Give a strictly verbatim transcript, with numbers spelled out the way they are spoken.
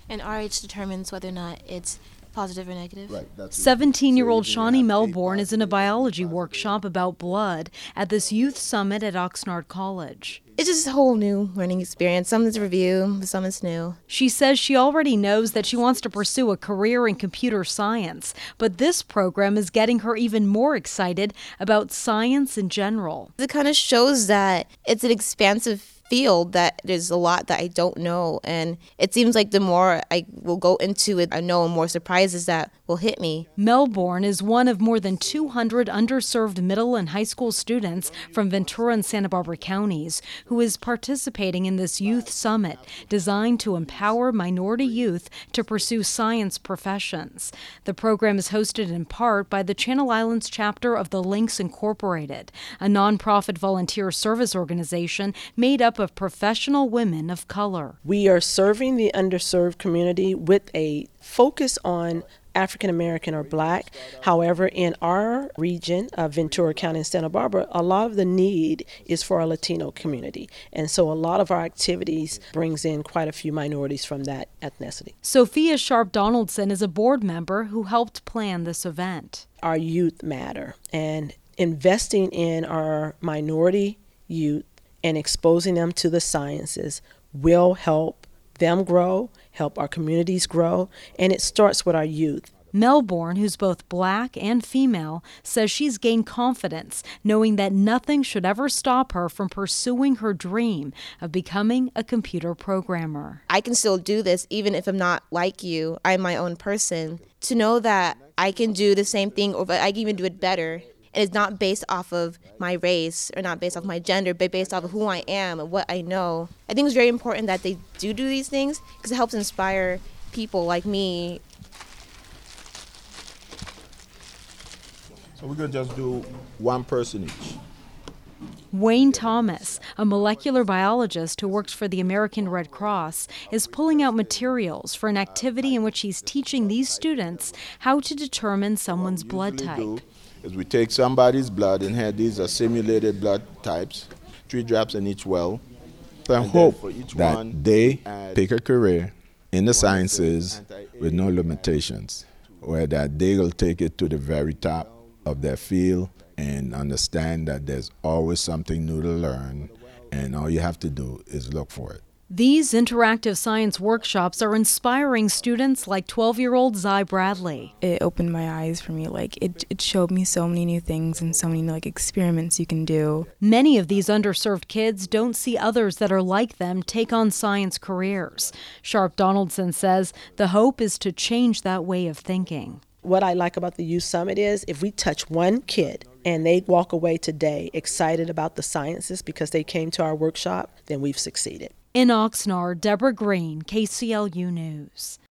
And R H determines whether or not it's positive or negative? Right. seventeen-year-old Shawnee Melbourne is in a biology workshop about blood at this youth summit at Oxnard College. It's just a whole new learning experience. Some is review, some is new. She says she already knows that she wants to pursue a career in computer science, but this program is getting her even more excited about science in general. It kind of shows that it's an expansive field, that there's a lot that I don't know, and it seems like the more I will go into it, I know more surprises that will hit me. Melbourne is one of more than two hundred underserved middle and high school students from Ventura and Santa Barbara counties who is participating in this youth summit designed to empower minority youth to pursue science professions. The program is hosted in part by the Channel Islands chapter of the Links Incorporated, a nonprofit volunteer service organization made up of professional women of color. We are serving the underserved community with a focus on African American or Black. However, in our region of Ventura County and Santa Barbara, a lot of the need is for our Latino community. And so a lot of our activities brings in quite a few minorities from that ethnicity. Sophia Sharp Donaldson is a board member who helped plan this event. Our youth matter, and investing in our minority youth and exposing them to the sciences will help them grow, help our communities grow, and it starts with our youth. Melbourne, who's both Black and female, says she's gained confidence knowing that nothing should ever stop her from pursuing her dream of becoming a computer programmer. I can still do this even if I'm not like you. I'm my own person. To know that I can do the same thing, or I can even do it better, and it's not based off of my race or not based off my gender, but based off of who I am and what I know. I think it's very important that they do do these things because it helps inspire people like me. So we're going to just do one person each. Wayne Thomas, a molecular biologist who works for the American Red Cross, is pulling out materials for an activity in which he's teaching these students how to determine someone's blood type. Is we take somebody's blood, and here these are simulated blood types, three drops in each well. And hope that they pick a career in the sciences with no limitations, or that they will take it to the very top of their field and understand that there's always something new to learn, and all you have to do is look for it. These interactive science workshops are inspiring students like twelve-year-old Zai Bradley. It opened my eyes for me. Like it, it showed me so many new things and so many like experiments you can do. Many of these underserved kids don't see others that are like them take on science careers. Sharp Donaldson says the hope is to change that way of thinking. What I like about the Youth Summit is if we touch one kid and they walk away today excited about the sciences because they came to our workshop, then we've succeeded. In Oxnard, Deborah Green, K C L U News.